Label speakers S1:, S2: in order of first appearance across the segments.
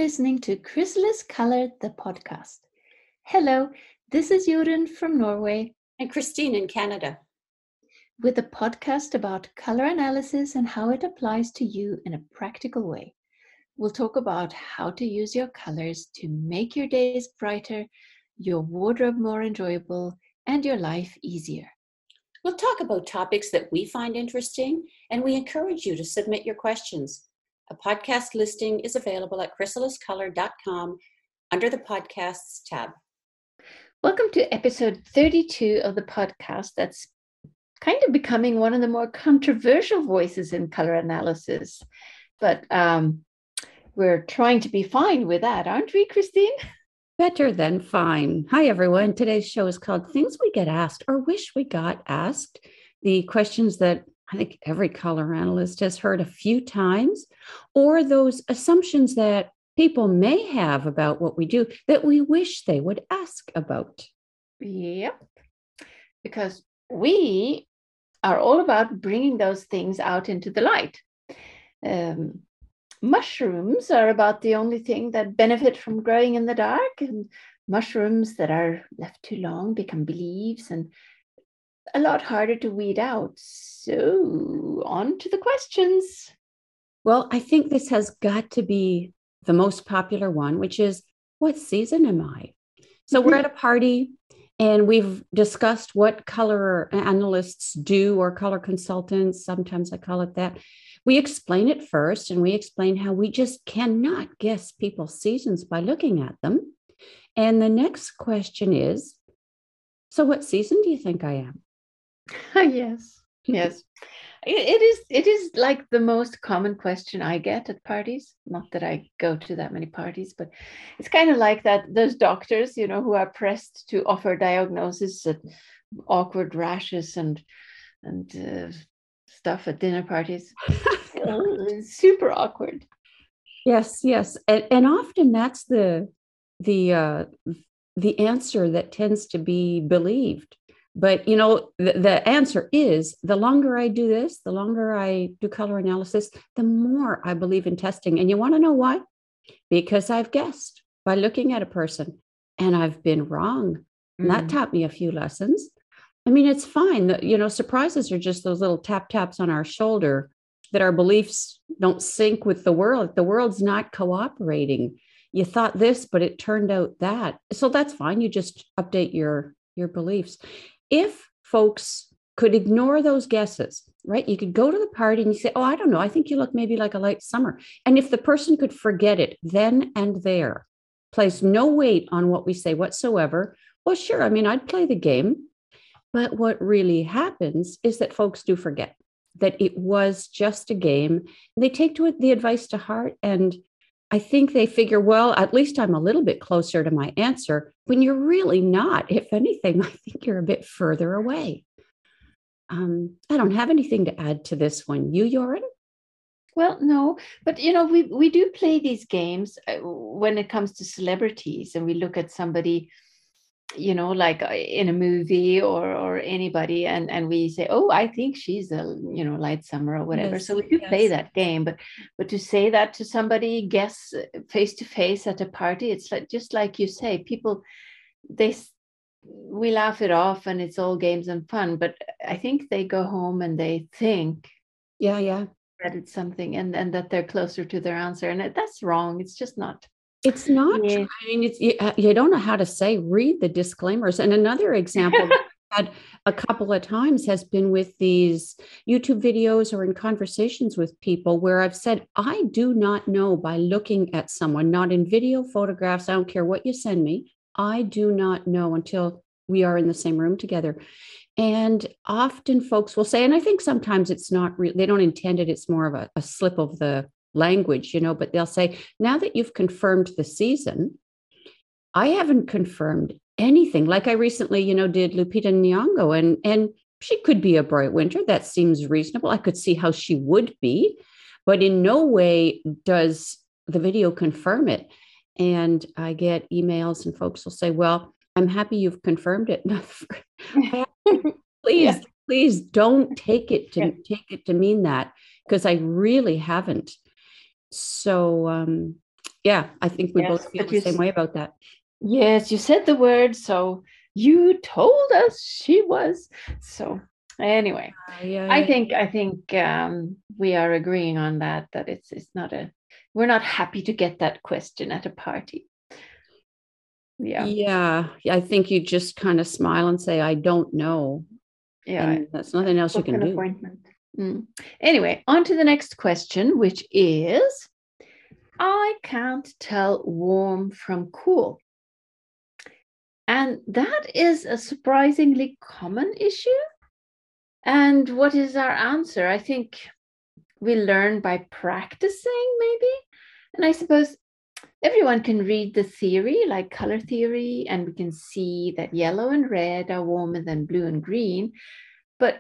S1: listening to Chrysalis Color, the podcast. Hello, this is Jorunn from Norway.
S2: And Christine in Canada.
S1: With a podcast about color analysis and how it applies to you in a practical way. We'll talk about how to use your colors to make your days brighter, your wardrobe more enjoyable, and your life easier.
S2: We'll talk about topics that we find interesting, and we encourage you to submit your questions. A podcast listing is available at chrysaliscolor.com under the Podcasts tab.
S1: Welcome to episode 32 of the podcast that's kind of becoming one of the more controversial voices in color analysis. But we're trying to be fine with that, aren't we, Christine?
S3: Better than fine. Hi, everyone. Today's show is called Things We Get Asked or Wish We Got Asked. The questions that I think every color analyst has heard a few times, or those assumptions that people may have about what we do that we wish they would ask about.
S1: Yep. Because we are all about bringing those things out into the light. Mushrooms are about the only thing that benefit from growing in the dark, and mushrooms that are left too long become leaves and a lot harder to weed out. So on to the questions.
S3: Well, I think this has got to be the most popular one, which is, what season am I? So we're at a party and we've discussed what color analysts do, or color consultants, sometimes I call it that. We explain it first, and we explain how we just cannot guess people's seasons by looking at them. And the next question is, so what season do you think I am?
S1: Yes. It is like the most common question I get at parties. Not that I go to that many parties, but it's kind of like that. Those doctors, who are pressed to offer diagnosis at awkward rashes and stuff at dinner parties. Super awkward.
S3: Yes. And often that's the answer that tends to be believed. But, the answer is, the longer I do this, the longer I do color analysis, the more I believe in testing. And you want to know why? Because I've guessed by looking at a person and I've been wrong. And that taught me a few lessons. I mean, it's fine that, surprises are just those little taps on our shoulder that our beliefs don't sync with the world. The world's not cooperating. You thought this, but it turned out that. So that's fine. You just update your beliefs. If folks could ignore those guesses, right? You could go to the party and you say, oh, I don't know, I think you look maybe like a light summer. And if the person could forget it then and there, place no weight on what we say whatsoever, well, sure, I mean, I'd play the game. But what really happens is that folks do forget that it was just a game. They take the advice to heart, and I think they figure, well, at least I'm a little bit closer to my answer, when you're really not. If anything, I think you're a bit further away. I don't have anything to add to this one. You, Jorunn?
S1: Well, no, but we do play these games when it comes to celebrities, and we look at somebody, like in a movie or anybody, and we say, oh, I think she's a light summer or whatever. Yes, so we do play that game, but to say that to somebody, guess face to face at a party, it's like, just like you say, people, we laugh it off and it's all games and fun, but I think they go home and they think that it's something and that they're closer to their answer, and that's wrong. It's just not.
S3: It's not true. I mean, you don't know how to say, read the disclaimers. And another example I've had a couple of times has been with these YouTube videos or in conversations with people where I've said, I do not know by looking at someone, not in video, photographs, I don't care what you send me. I do not know until we are in the same room together. And often folks will say, and I think sometimes it's not real, they don't intend it. It's more of a slip of the language, but they'll say, now that you've confirmed the season, I haven't confirmed anything. Like I recently, did Lupita Nyong'o, and she could be a bright winter. That seems reasonable. I could see how she would be, but in no way does the video confirm it. And I get emails and folks will say, well, I'm happy you've confirmed it. Please don't take it to mean that, because I really haven't. So Yeah, I think we
S1: Yes,
S3: both feel
S1: but
S3: the same way about that.
S1: yes, you said the word, so you told us she was. So anyway,
S3: Yeah,
S1: I think we are agreeing on that, that it's not a, we're not happy to get that question at a party. Yeah.
S3: yeah. I think you just kind of smile and say, I don't know.
S1: Yeah.
S3: And that's nothing else you
S1: Book
S3: can
S1: an
S3: do.
S1: appointment. Anyway, on to the next question, which is, I can't tell warm from cool. And that is a surprisingly common issue. And what is our answer? I think we learn by practicing, maybe. And I suppose everyone can read the theory, like color theory, and we can see that yellow and red are warmer than blue and green. But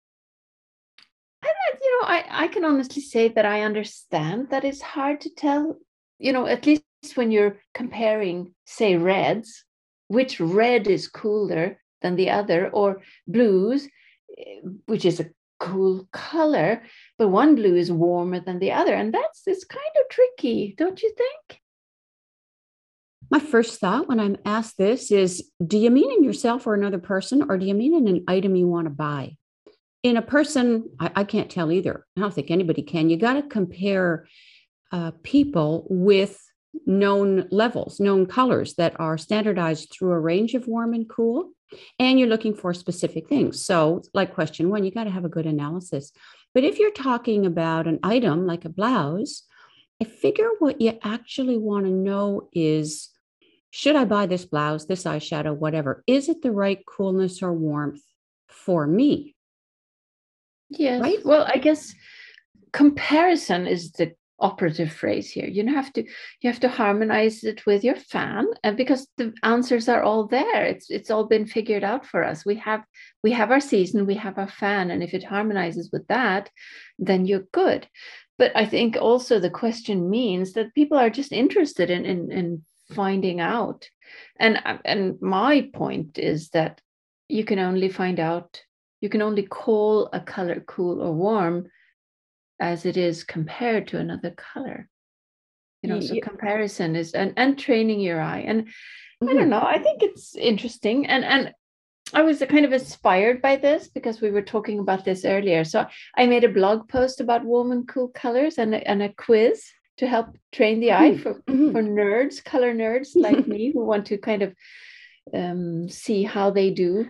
S1: I can honestly say that I understand that it's hard to tell, at least when you're comparing, say, reds, which red is cooler than the other, or blues, which is a cool color, but one blue is warmer than the other. And it's kind of tricky, don't you think?
S3: My first thought when I'm asked this is, do you mean in yourself or another person, or do you mean in an item you want to buy? In a person, I can't tell either. I don't think anybody can. You got to compare people with known levels, known colors that are standardized through a range of warm and cool, and you're looking for specific things. So, like question one, you got to have a good analysis. But if you're talking about an item like a blouse, I figure what you actually want to know is, should I buy this blouse, this eyeshadow, whatever? Is it the right coolness or warmth for me?
S1: Yes.
S3: Right?
S1: Well, I guess comparison is the operative phrase here. You have to harmonize it with your fan, and because the answers are all there, it's all been figured out for us. We have our season, we have our fan, and if it harmonizes with that, then you're good. But I think also the question means that people are just interested in finding out, and my point is that you can only find out, you can only call a color cool or warm as it is compared to another color. So comparison is, and training your eye. And I don't know, I think it's interesting. And I was kind of inspired by this because we were talking about this earlier. So I made a blog post about warm and cool colors and a quiz to help train the eye for nerds, color nerds like me, who want to kind of see how they do.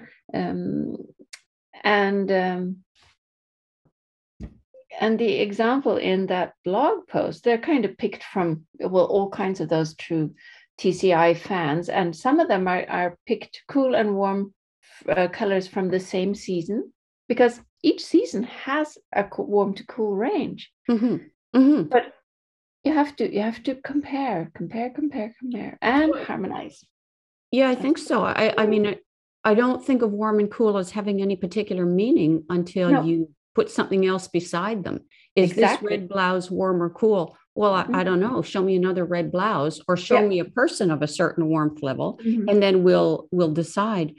S1: And the example in that blog post, they're kind of picked from, well, all kinds of those true TCI fans. And some of them are picked cool and warm colors from the same season, because each season has a warm to cool range. But you have to compare and harmonize.
S3: Yeah, I think so. I mean, I don't think of warm and cool as having any particular meaning until you put something else beside them. Is this red blouse warm or cool? Well, I don't know. Show me another red blouse, or show me a person of a certain warmth level, and then we'll decide.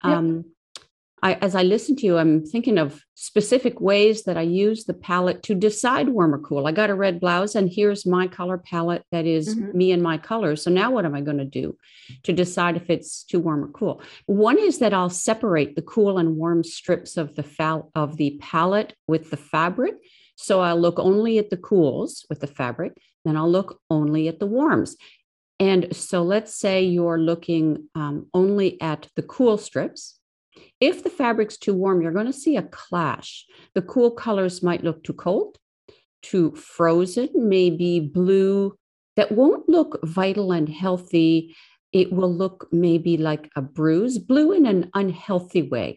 S3: As I listen to you, I'm thinking of specific ways that I use the palette to decide warm or cool. I got a red blouse, and here's my color palette that is me and my colors. So now what am I going to do to decide if it's too warm or cool? One is that I'll separate the cool and warm strips of the palette with the fabric. So I'll look only at the cools with the fabric, then I'll look only at the warms. And so let's say you're looking only at the cool strips. If the fabric's too warm, you're going to see a clash. The cool colors might look too cold, too frozen, maybe blue. That won't look vital and healthy. It will look maybe like a bruise, blue in an unhealthy way.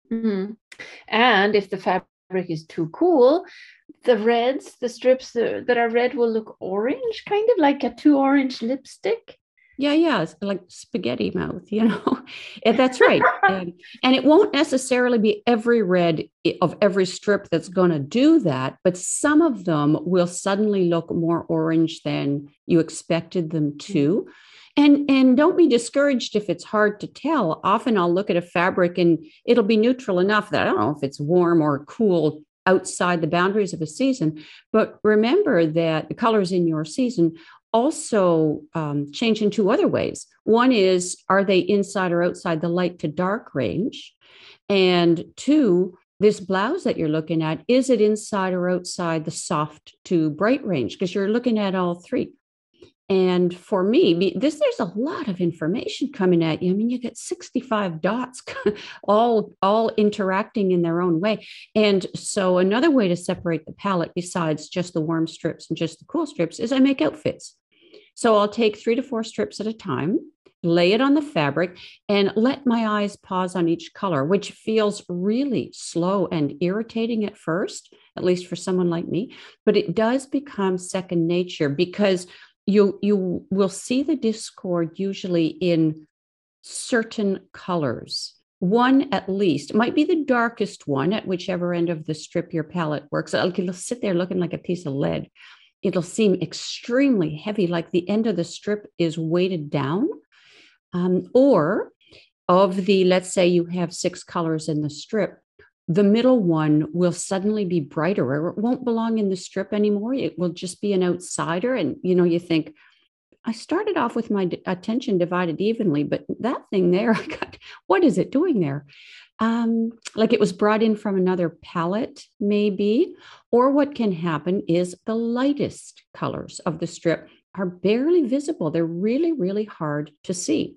S1: And if the fabric is too cool, the strips that are red will look orange, kind of like a too orange lipstick.
S3: Yeah, it's like spaghetti mouth, That's right. And it won't necessarily be every red of every strip that's going to do that, but some of them will suddenly look more orange than you expected them to. And don't be discouraged if it's hard to tell. Often I'll look at a fabric and it'll be neutral enough that I don't know if it's warm or cool outside the boundaries of a season. But remember that the colors in your season also change in two other ways. One is, are they inside or outside the light to dark range? And two, this blouse that you're looking at, is it inside or outside the soft to bright range? Because you're looking at all three. And for me, there's a lot of information coming at you. I mean, you get 65 dots all interacting in their own way. And so another way to separate the palette, besides just the warm strips and just the cool strips, is I make outfits. So I'll take 3 to 4 strips at a time, lay it on the fabric, and let my eyes pause on each color, which feels really slow and irritating at first, at least for someone like me. But it does become second nature, because you will see the discord usually in certain colors. One at least, it might be the darkest one at whichever end of the strip your palette works. It'll sit there looking like a piece of lead. It'll seem extremely heavy, like the end of the strip is weighted down. Or of the, let's say you have 6 colors in the strip, the middle one will suddenly be brighter, or it won't belong in the strip anymore. It will just be an outsider. And, you think, I started off with my attention divided evenly, but that thing there, what is it doing there? Like it was brought in from another palette, maybe. Or what can happen is the lightest colors of the strip are barely visible. They're really, really hard to see.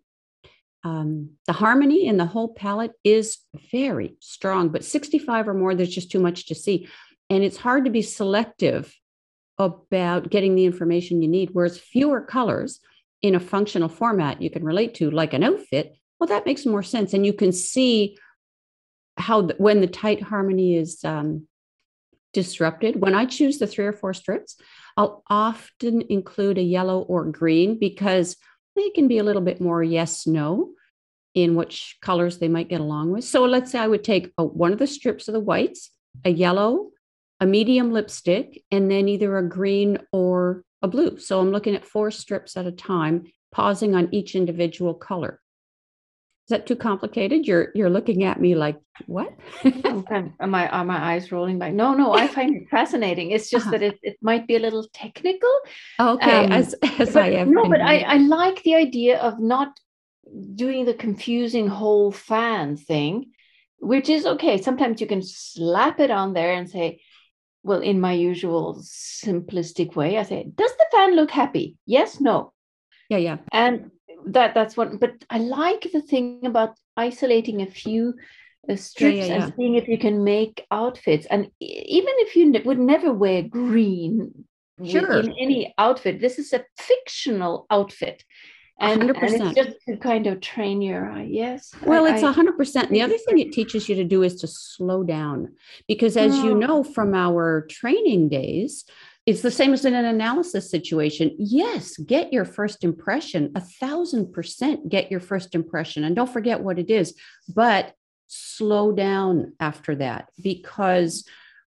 S3: The harmony in the whole palette is very strong, but 65 or more, there's just too much to see. And it's hard to be selective about getting the information you need, whereas fewer colors in a functional format you can relate to, like an outfit, well, that makes more sense. And you can see how when the tight harmony is disrupted. When I choose the 3 or 4 strips, I'll often include a yellow or green, because they can be a little bit more yes, no in which colors they might get along with. So let's say I would take one of the strips of the whites, a yellow, a medium lipstick, and then either a green or a blue. So I'm looking at 4 strips at a time, pausing on each individual color. Is that too complicated? You're looking at me like, what?
S1: Are my eyes rolling back? No, I find it fascinating. It's just that it might be a little technical.
S3: Okay, as I have.
S1: No, but I like the idea of not doing the confusing whole fan thing, which is okay. Sometimes you can slap it on there and say, well, in my usual simplistic way, I say, does the fan look happy? Yes, no.
S3: Yeah.
S1: And that's what, but I like the thing about isolating a few strips and seeing if you can make outfits. And even if you would never wear green in any outfit, this is a fictional outfit. And,
S3: 100%.
S1: And it's just to kind of train your eye. Yes.
S3: Well, it's 100%. The other thing it teaches you to do is to slow down, because as you know from our training days, it's the same as in an analysis situation. Yes, get your first impression, 1,000% get your first impression. And don't forget what it is, but slow down after that, because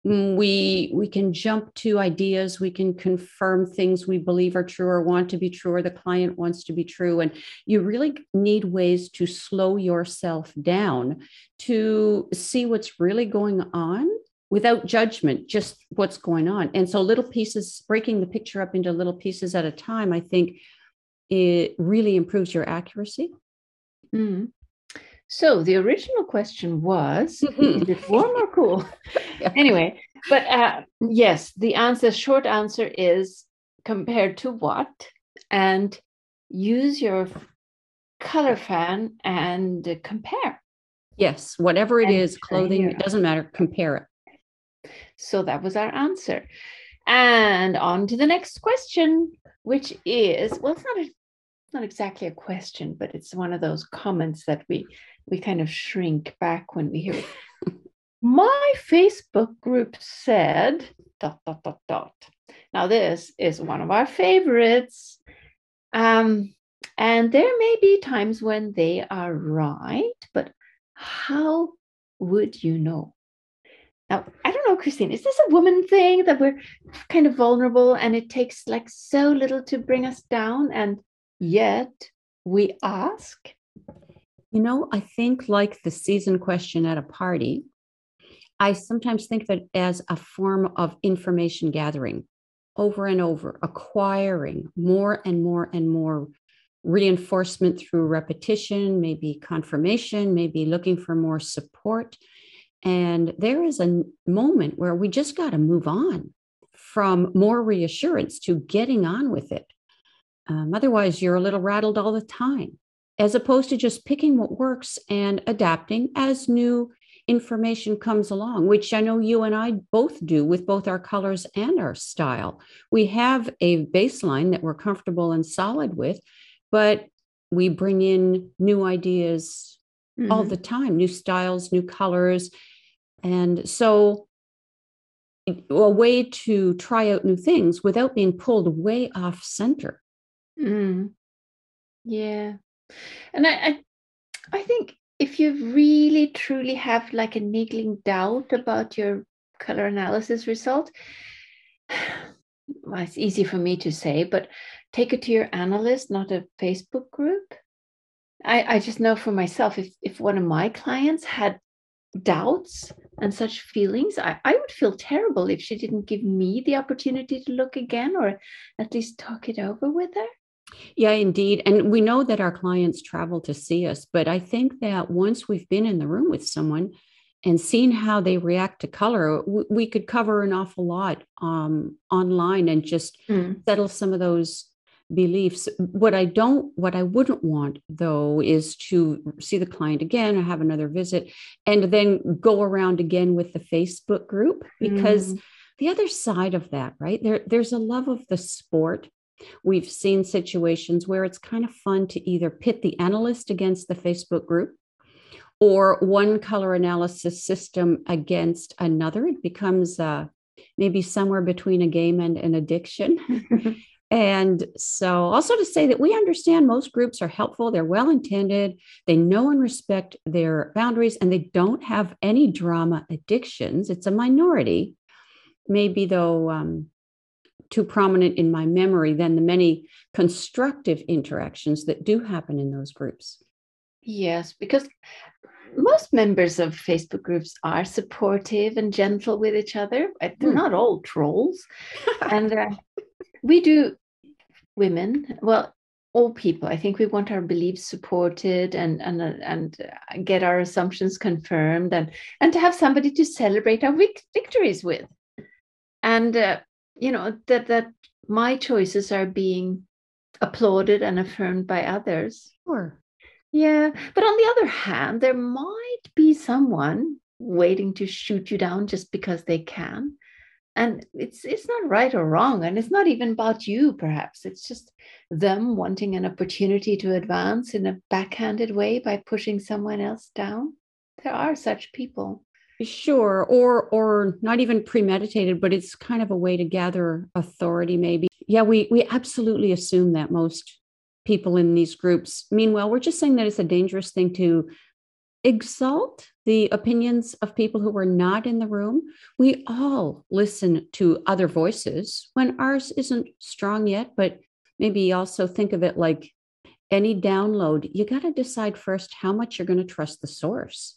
S3: we can jump to ideas, we can confirm things we believe are true or want to be true, or the client wants to be true. And you really need ways to slow yourself down to see what's really going on without judgment, just what's going on. And so little pieces, breaking the picture up into little pieces at a time, I think it really improves your accuracy.
S1: Mm. So the original question was, is it warm or cool?
S3: Yeah.
S1: Anyway, but yes, the short answer is compared to what? And use your color fan and compare.
S3: Yes, whatever it is, clothing, it doesn't matter, compare it.
S1: So that was our answer. And on to the next question, which is, well, it's not exactly a question, but it's one of those comments that we kind of shrink back when we hear it. My Facebook group said ... Now this is one of our favorites. And there may be times when they are right, but how would you know? Now, I don't know, Christine, is this a woman thing that we're kind of vulnerable and it takes like so little to bring us down, and yet we ask?
S3: I think like the season question at a party, I sometimes think of it as a form of information gathering. over and over, acquiring more and more and more reinforcement through repetition, maybe confirmation, maybe looking for more support. And there is a moment where we just got to move on from more reassurance to getting on with it. Otherwise, you're a little rattled all the time, as opposed to just picking what works and adapting as new information comes along, which I know you and I both do with both our colors and our style. We have a baseline that we're comfortable and solid with, but we bring in new ideas all the time, new styles, new colors. And so a way to try out new things without being pulled way off center.
S1: Yeah. And I think if you really truly have like a niggling doubt about your color analysis result, well, it's easy for me to say, but take it to your analyst, not a Facebook group. I just know for myself, if one of my clients had doubts and such feelings, I would feel terrible if she didn't give me the opportunity to look again, or at least talk it over with her.
S3: Yeah, indeed. And we know that our clients travel to see us, but I think that once we've been in the room with someone and seen how they react to color, we could cover an awful lot online and just settle some of those beliefs. What I wouldn't want, though, is to see the client again or have another visit and then go around again with the Facebook group, because the other side of that, right? There's a love of the sport. We've seen situations where it's kind of fun to either pit the analyst against the Facebook group or one color analysis system against another. It becomes maybe somewhere between a game and an addiction. And so also to say that we understand most groups are helpful, they're well-intended, they know and respect their boundaries, and they don't have any drama addictions. It's a minority, maybe though too prominent in my memory than the many constructive interactions that do happen in those groups.
S1: Yes, because most members of Facebook groups are supportive and gentle with each other. They're not all trolls. And we do, women, well, all people, I think we want our beliefs supported and get our assumptions confirmed and to have somebody to celebrate our victories with. And that my choices are being applauded and affirmed by others.
S3: Sure.
S1: Yeah. But on the other hand, there might be someone waiting to shoot you down just because they can. And it's not right or wrong. And it's not even about you, perhaps. It's just them wanting an opportunity to advance in a backhanded way by pushing someone else down. There are such people.
S3: Sure. Or not even premeditated, but it's kind of a way to gather authority, maybe. Yeah, we absolutely assume that most people in these groups. Meanwhile, we're just saying that it's a dangerous thing to exalt the opinions of people who are not in the room. We all listen to other voices when ours isn't strong yet, but maybe also think of it like any download. You got to decide first how much you're going to trust the source.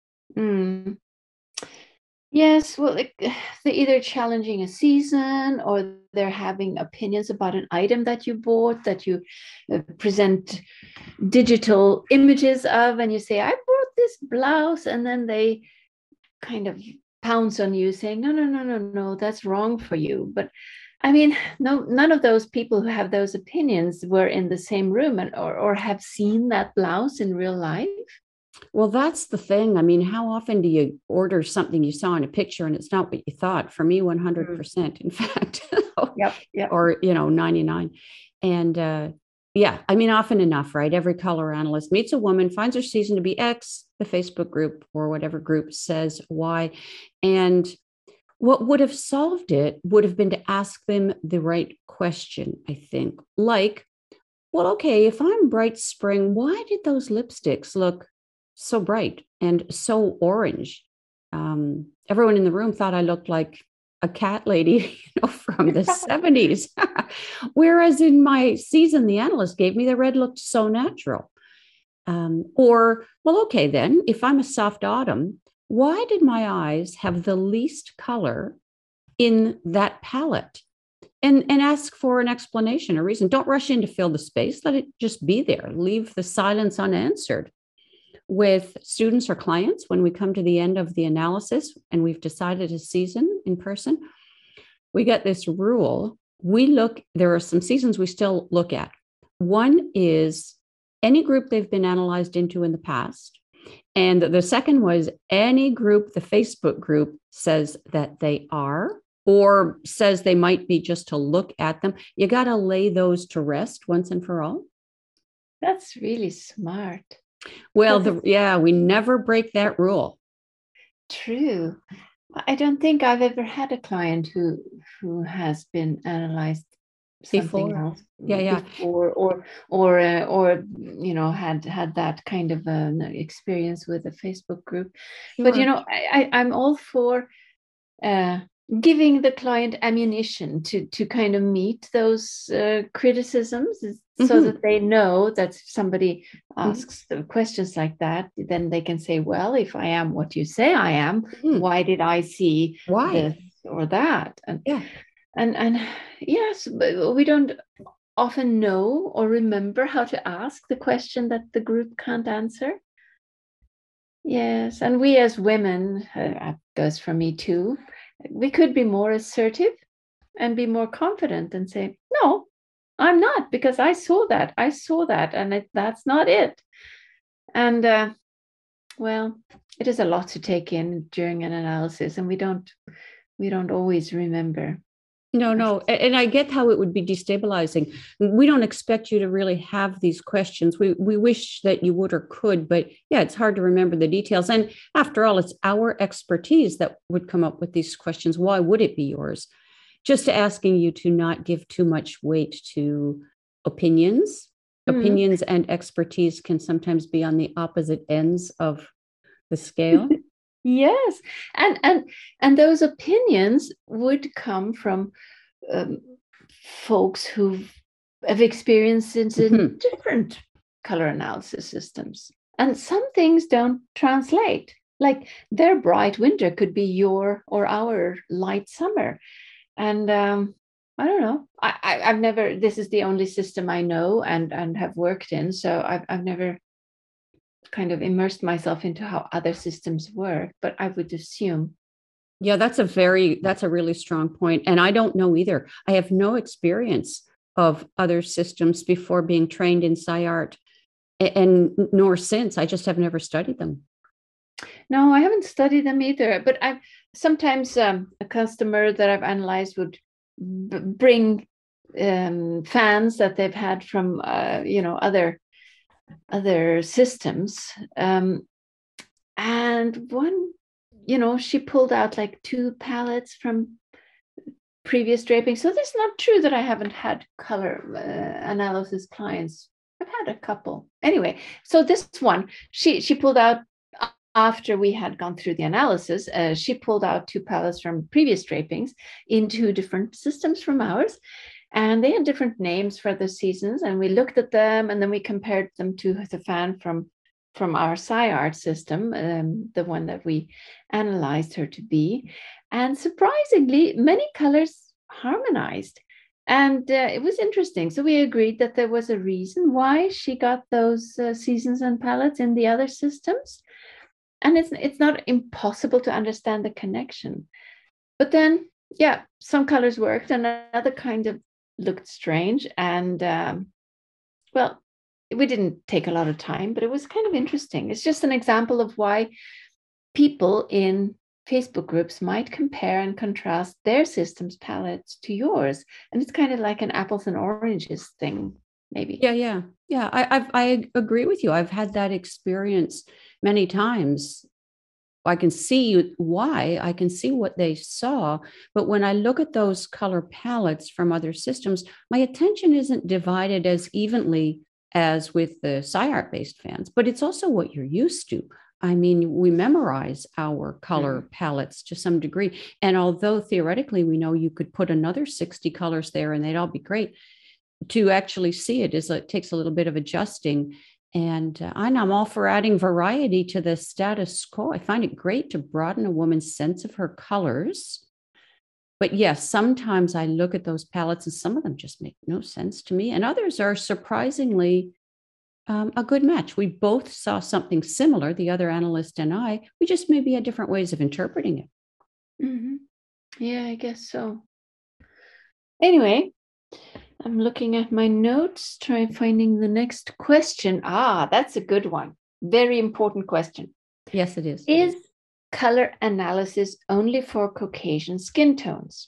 S1: Yes, well, they're either challenging a season or they're having opinions about an item that you bought, that you present digital images of, and you say, I bought this blouse, and then they kind of pounce on you saying, no, that's wrong for you. But I mean, none of those people who have those opinions were in the same room or have seen that blouse in real life.
S3: Well, that's the thing. I mean, how often do you order something you saw in a picture and it's not what you thought? For me, 100%, in fact,
S1: Yep.
S3: Or, 99. And yeah, I mean, often enough, right? Every color analyst meets a woman, finds her season to be X, the Facebook group or whatever group says Y. And what would have solved it would have been to ask them the right question, I think. Like, well, okay, if I'm bright spring, why did those lipsticks look so bright and so orange? Everyone in the room thought I looked like a cat lady, from the 70s. Whereas in my season, the analyst gave me, the red looked so natural. Or, well, okay, then if I'm a soft autumn, why did my eyes have the least color in that palette? and ask for an explanation, a reason. Don't rush in to fill the space. Let it just be there. Leave the silence unanswered. With students or clients, when we come to the end of the analysis and we've decided a season in person, we get this rule. There are some seasons we still look at. One is any group they've been analyzed into in the past. And the second was any group the Facebook group says that they are, or says they might be, just to look at them. You got to lay those to rest once and for all.
S1: That's really smart.
S3: Well, we never break that rule.
S1: True. I don't think I've ever had a client who has been analyzed something
S3: Before.
S1: else
S3: Before,
S1: or had that kind of an experience with a Facebook group.
S3: Sure.
S1: But I'm all for giving the client ammunition to kind of meet those criticisms, so that they know that if somebody asks questions like that, then they can say, well, if I am what you say I am, why did I see this or that? And yes, but we don't often know or remember how to ask the question that the group can't answer. Yes, and we as women, goes for me too, we could be more assertive and be more confident and say, no, I'm not, because I saw that, and that's not it. And well, it is a lot to take in during an analysis, and we don't always remember.
S3: No. And I get how it would be destabilizing. We don't expect you to really have these questions. We wish that you would or could, but yeah, it's hard to remember the details. And after all, it's our expertise that would come up with these questions. Why would it be yours? Just asking you to not give too much weight to opinions. Opinions and expertise can sometimes be on the opposite ends of the scale.
S1: Yes, and those opinions would come from folks who have experiences in different color analysis systems, and some things don't translate. Like their bright winter could be your or our light summer, and I don't know. I've never. This is the only system I know and have worked in, so I've never kind of immersed myself into how other systems work, but I would assume.
S3: Yeah, that's a really strong point. And I don't know either. I have no experience of other systems before being trained in SciArt, and nor since. I just have never studied them.
S1: No, I haven't studied them either, but I've sometimes a customer that I've analyzed would bring fans that they've had from other systems, and one, she pulled out like 2 palettes from previous draping. So this is not true that I haven't had color analysis clients. I've had a couple anyway. So this one she pulled out after we had gone through the analysis. She pulled out 2 palettes from previous drapings in 2 different systems from ours. And they had different names for the seasons, and we looked at them, and then we compared them to the fan from our SciArt system, the one that we analyzed her to be. And surprisingly, many colors harmonized. And it was interesting. So we agreed that there was a reason why she got those seasons and palettes in the other systems. And it's not impossible to understand the connection. But then, yeah, some colors worked, and other kind of looked strange. And well, we didn't take a lot of time, but it was kind of interesting. It's just an example of why people in Facebook groups might compare and contrast their system's palettes to yours. And it's kind of like an apples and oranges thing, maybe.
S3: Yeah. I agree with you. I've had that experience many times. I can see why, I can see what they saw. But when I look at those color palettes from other systems, my attention isn't divided as evenly as with the SciArt-based fans, but it's also what you're used to. I mean, we memorize our color palettes to some degree. And although theoretically we know you could put another 60 colors there and they'd all be great, to actually see it takes a little bit of adjusting. And I'm all for adding variety to the status quo. I find it great to broaden a woman's sense of her colors, But yes, sometimes I look at those palettes and some of them just make no sense to me. And others are surprisingly a good match. We both saw something similar, the other analyst and I. We just maybe had different ways of interpreting it.
S1: Mm-hmm. Yeah, I guess so. Anyway, I'm looking at my notes, trying finding the next question. That's a good one. Very important question.
S3: Yes, it is.
S1: Is color analysis only for Caucasian skin tones?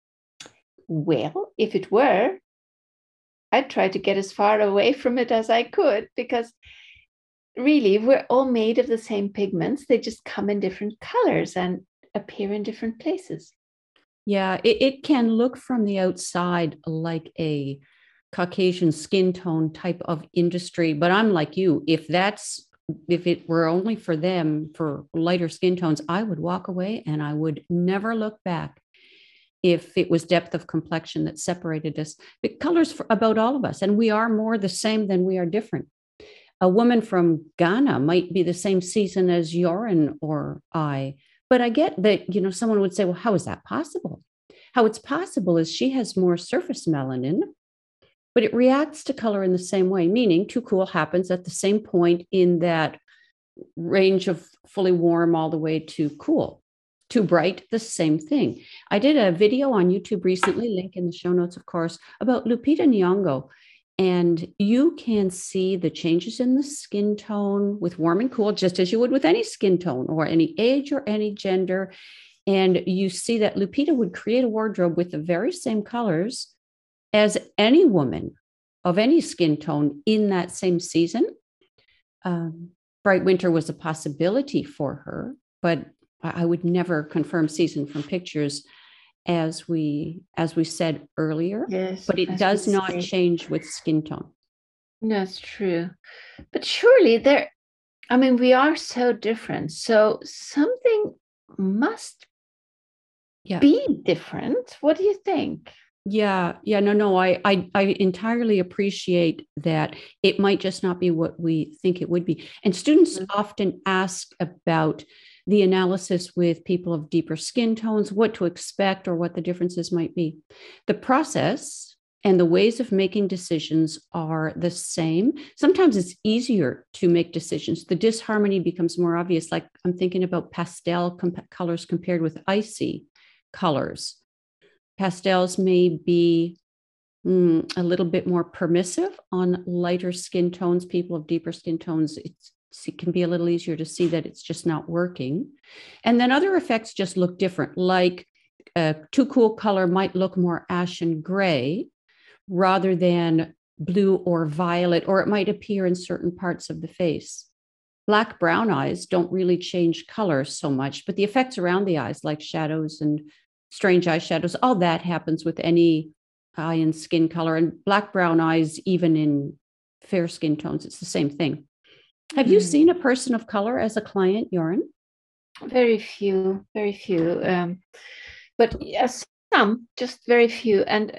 S1: Well, if it were, I'd try to get as far away from it as I could, because really we're all made of the same pigments. They just come in different colors and appear in different places.
S3: Yeah, it can look from the outside like a Caucasian skin tone type of industry, but I'm like you. If it were only for them, for lighter skin tones, I would walk away and I would never look back if it was depth of complexion that separated us. But colors about all of us, and we are more the same than we are different. A woman from Ghana might be the same season as Joran or I, but I get that, someone would say, well, how is that possible? How it's possible is she has more surface melanin, but it reacts to color in the same way, meaning too cool happens at the same point in that range of fully warm all the way to cool. Too bright, the same thing. I did a video on YouTube recently, link in the show notes, of course, about Lupita Nyong'o. And you can see the changes in the skin tone with warm and cool, just as you would with any skin tone or any age or any gender. And you see that Lupita would create a wardrobe with the very same colors as any woman of any skin tone in that same season. Bright winter was a possibility for her, but I would never confirm season from pictures, as we said earlier.
S1: Yes,
S3: but it does not change with skin tone.
S1: That's true. But surely we are so different. So something must be different. What do you think?
S3: Yeah. No. I entirely appreciate that. It might just not be what we think it would be. And students often ask about the analysis with people of deeper skin tones, what to expect or what the differences might be. The process and the ways of making decisions are the same. Sometimes it's easier to make decisions. The disharmony becomes more obvious. Like I'm thinking about pastel colors compared with icy colors. Pastels may be a little bit more permissive on lighter skin tones. People of deeper skin tones, it can be a little easier to see that it's just not working. And then other effects just look different, like a too cool color might look more ashen gray rather than blue or violet, or it might appear in certain parts of the face. Black brown eyes don't really change color so much, but the effects around the eyes, like shadows and strange eyeshadows, all that happens with any eye and skin color. And black brown eyes, even in fair skin tones, it's the same thing. Have you seen a person of color as a client, Joran?
S1: Very few. But yes, some, just very few. And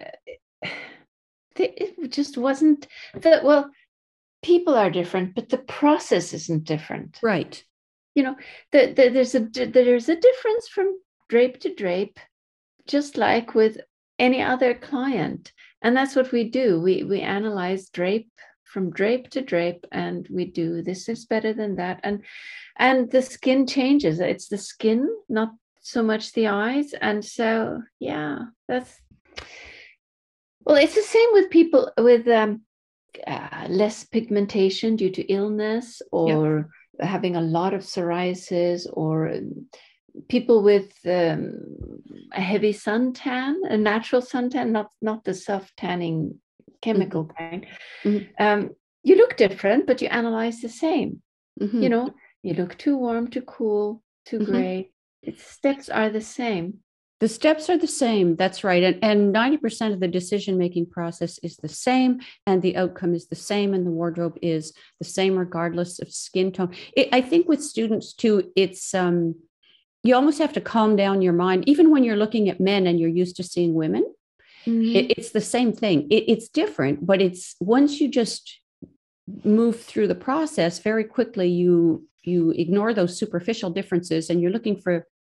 S1: it just wasn't well, people are different, but the process isn't different.
S3: Right.
S1: There's a difference from drape to drape, just like with any other client. And that's what we do. We analyze drape from drape to drape, and we do this is better than that. And the skin changes. It's the skin, not so much the eyes. And so, yeah, it's the same with people with less pigmentation due to illness or having a lot of psoriasis, or people with a heavy suntan, a natural suntan, not the soft tanning chemical kind. You look different, but you analyze the same. You look too warm, too cool, too gray. Its steps are the same.
S3: The steps are the same. That's right. And 90% of the decision-making process is the same, and the outcome is the same, and the wardrobe is the same regardless of skin tone. I think with students too, it's you almost have to calm down your mind, even when you're looking at men and you're used to seeing women. It's the same thing. It's different, but it's once you just move through the process very quickly, you ignore those superficial differences, and you're looking for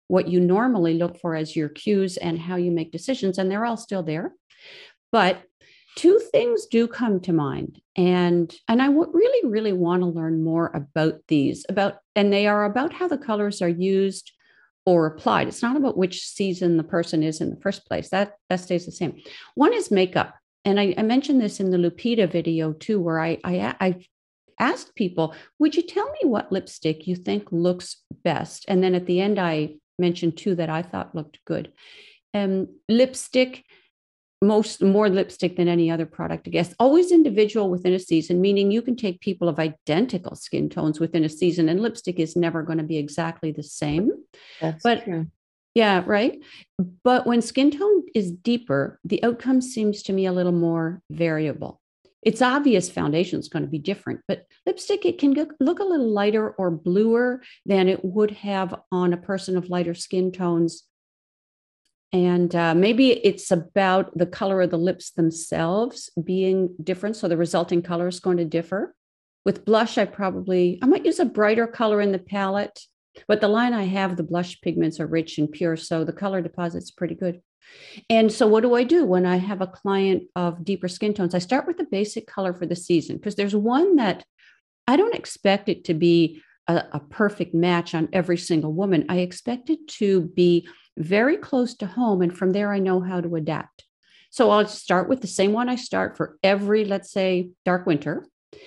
S3: what you normally look for as your cues and how you make decisions, and they're all still there. But two things do come to mind, and I really, really want to learn more about these, and they are about how the colors are used or applied. It's not about which season the person is in the first place. That stays the same. One is makeup. And I mentioned this in the Lupita video too, where I asked people, would you tell me what lipstick you think looks best? And then at the end, I mentioned two that I thought looked good. Lipstick, more lipstick than any other product, I guess. Always individual within a season, meaning you can take people of identical skin tones within a season, and lipstick is never going to be exactly the same.
S1: That's true.
S3: Yeah, right. But when skin tone is deeper, the outcome seems to me a little more variable. It's obvious foundation is going to be different, but lipstick, it can look a little lighter or bluer than it would have on a person of lighter skin tones. And maybe it's about the color of the lips themselves being different. So the resulting color is going to differ. With blush, I might use a brighter color in the palette, but the line I have, the blush pigments are rich and pure. So the color deposit's pretty good. And so what do I do when I have a client of deeper skin tones? I start with the basic color for the season, because there's one that I don't expect it to be a perfect match on every single woman. I expect it to be very close to home. And from there, I know how to adapt. So I'll start with the same one I start for every, let's say, dark winter.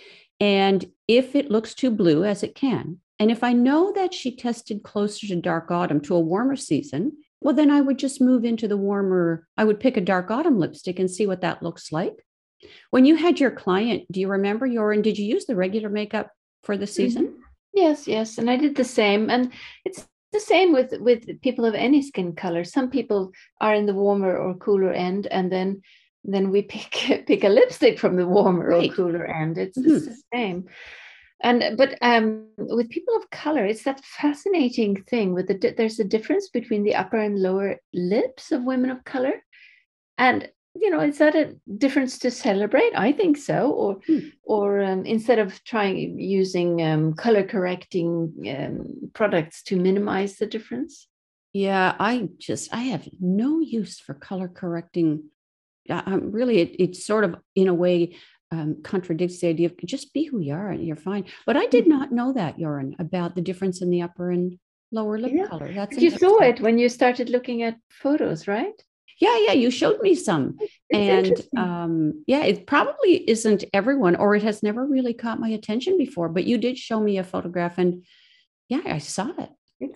S3: And if it looks too blue, as it can, and if I know that she tested closer to dark autumn, to a warmer season, well, then I would just move into the warmer. I would pick a dark autumn lipstick and see what that looks like. When you had your client, do you remember, Jorunn, did you use the regular makeup for the season?
S1: Mm-hmm. Yes. And I did the same. And it's the same with people of any skin color. Some people are in the warmer or cooler end, and then we pick a lipstick from the warmer
S3: right.
S1: or cooler end. It's the same. But with people of color, it's that fascinating thing with there's a difference between the upper and lower lips of women of color. And is that a difference to celebrate? I think so. Or instead of using color correcting products to minimize the difference.
S3: Yeah, I have no use for color correcting. Really, it sort of, in a way, contradicts the idea of just be who you are and you're fine. But I did not know that, Jorunn, about the difference in the upper and lower lip color. That's
S1: you saw it when you started looking at photos, right?
S3: Yeah, you showed me some. It's it probably isn't everyone, or it has never really caught my attention before, but you did show me a photograph, and I saw it.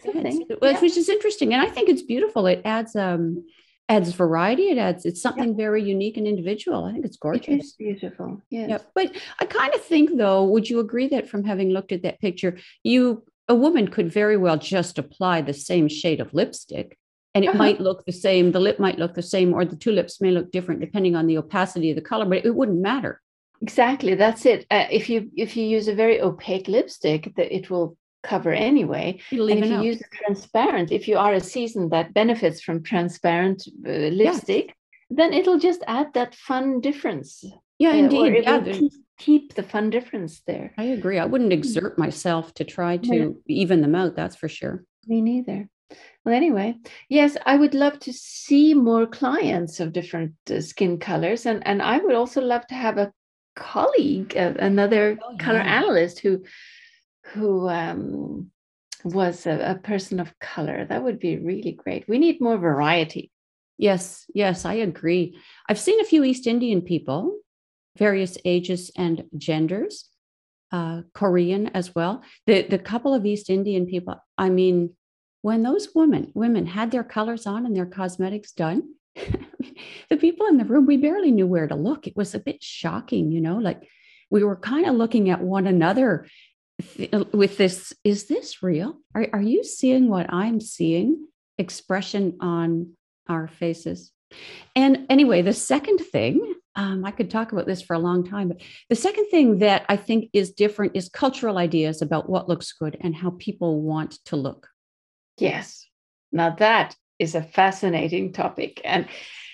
S3: Which is interesting. And I think it's beautiful. It adds variety. It's something very unique and individual. I think it's gorgeous.
S1: It is beautiful. Yes.
S3: Yeah. But I kind of think, though, would you agree that from having looked at that picture, a woman could very well just apply the same shade of lipstick, and it might look the same. The lip might look the same, or the two lips may look different depending on the opacity of the color, but it wouldn't matter.
S1: Exactly. That's it. If you use a very opaque lipstick, it will cover anyway. And if you use a transparent, if you are a season that benefits from transparent lipstick, then it'll just add that fun difference.
S3: Yeah, indeed.
S1: Keep the fun difference there.
S3: I agree. I wouldn't exert myself to try to even them out. That's for sure.
S1: Me neither. Well, anyway, yes, I would love to see more clients of different skin colors. And I would also love to have a colleague, another color analyst who was a person of color. That would be really great. We need more variety.
S3: Yes, I agree. I've seen a few East Indian people, various ages and genders, Korean as well. The couple of East Indian people, I mean, when those women had their colors on and their cosmetics done, the people in the room, we barely knew where to look. It was a bit shocking, like we were kind of looking at one another with this, is this real? Are you seeing what I'm seeing? Expression on our faces. And anyway, the second thing, I could talk about this for a long time, but the second thing that I think is different is cultural ideas about what looks good and how people want to look.
S1: Yes. Now that is a fascinating topic. And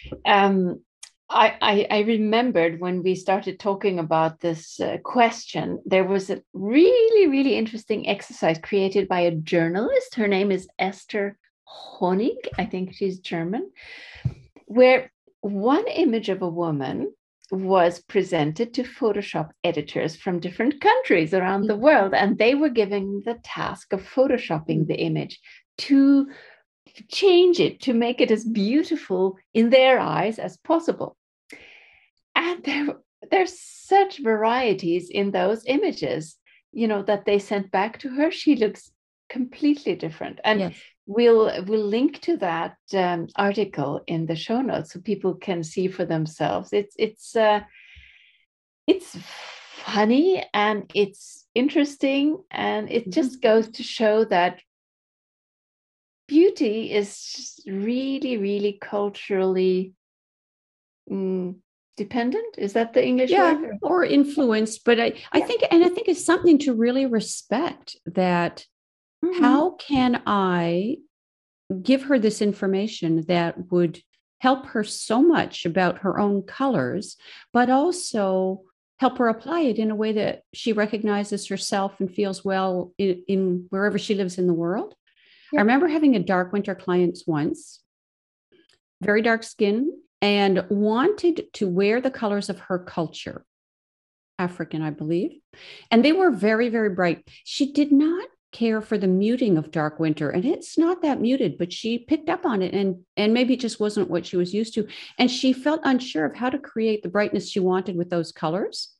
S1: I remembered when we started talking about this question, there was a really, really interesting exercise created by a journalist. Her name is Esther Honig, I think she's German, where one image of a woman was presented to Photoshop editors from different countries around the world, and they were given the task of Photoshopping the image to change it, to make it as beautiful in their eyes as possible. And there's such varieties in those images, that they sent back to her. She looks completely different. And yes, we'll link to that article in the show notes so people can see for themselves. It's funny and it's interesting, and it just goes to show that beauty is really, really culturally dependent. Is that the English word?
S3: Or influenced. But I think it's something to really respect, that how can I give her this information that would help her so much about her own colors, but also help her apply it in a way that she recognizes herself and feels well in wherever she lives in the world. I remember having a dark winter client once, very dark skin, and wanted to wear the colors of her culture, African, I believe. And they were very, very bright. She did not care for the muting of dark winter, and it's not that muted, but she picked up on it, and maybe it just wasn't what she was used to. And she felt unsure of how to create the brightness she wanted with those colors.